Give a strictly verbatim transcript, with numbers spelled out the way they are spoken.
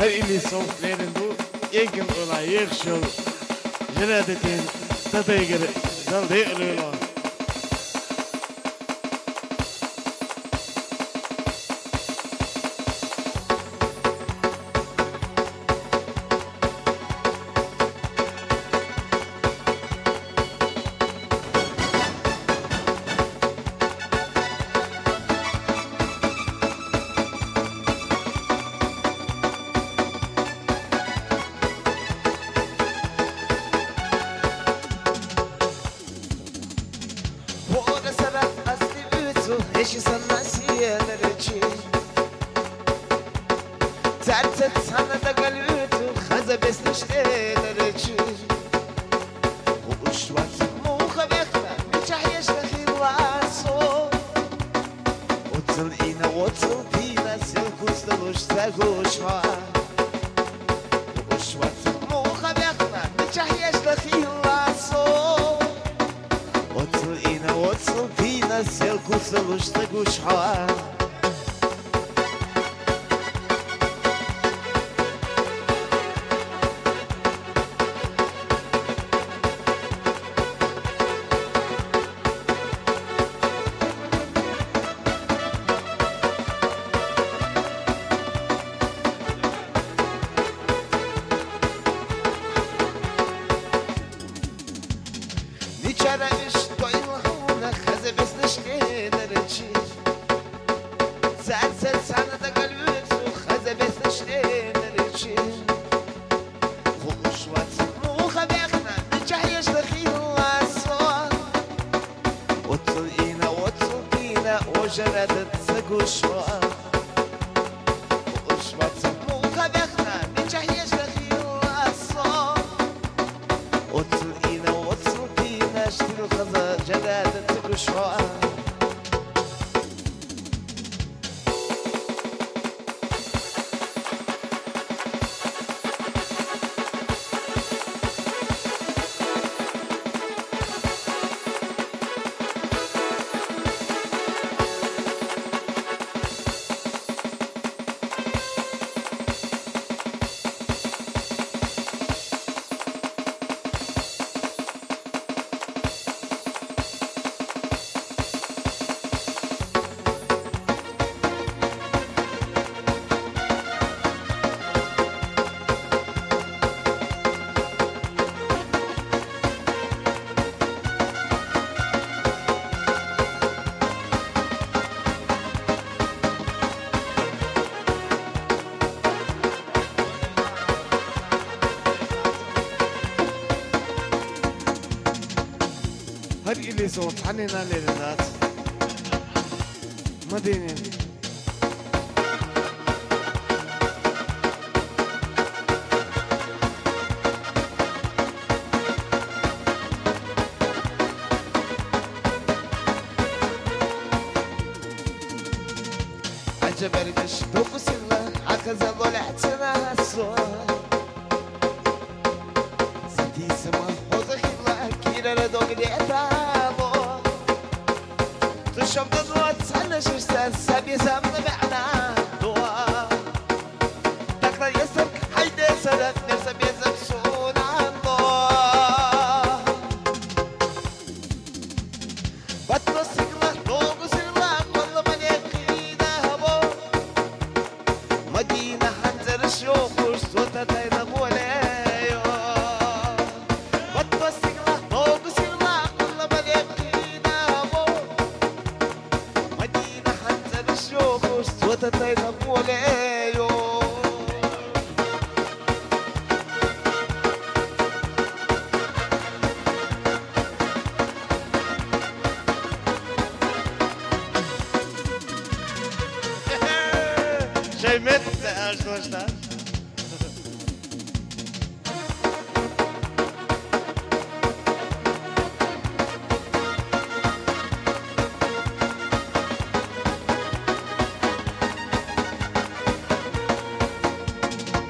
Her ili soğukların bu ekin ola yekşol jiradetin tadaygır dalde ölüyor. Eşi sana siyelerci Tertet sana da galütü Haza besniştelerci Uuşvat muha bekle Mücah yeşlehi vaso Otul ina otul pina Silkus da luşta guşva Uuşvat muha bekle Mücah yeşlehi vaso Otul ina otul pina Silkus da luşta guşva Niçere iş doyulağına Haze besniştelerci Tertet sana da galütü Haze besniştelerci Uuşvat muha bekle Mücah yeşlehi vaso Otul ina otul pina Ojaradet zaguşva Uuşvat muha bekle Mücah yeşlehi vaso Otul ina otul pina Ştil kaza jaradet zaguşva Her ili soğuk hanina lerinat Madinin عجبرنش بقسلا عكذا ضلعتنا الصور زدي سما وضح الله كيرا لدوق لعتابو تشوف دزوات سنة شوشتان سابي سامنا معنا دوا تقرا يسرك حيدي سلف نرسى بيزك سون عنده بطلو سيقلا نوغو سيقلا والله من يقينا هبو مدينة حنزر الشوخ وش صوتا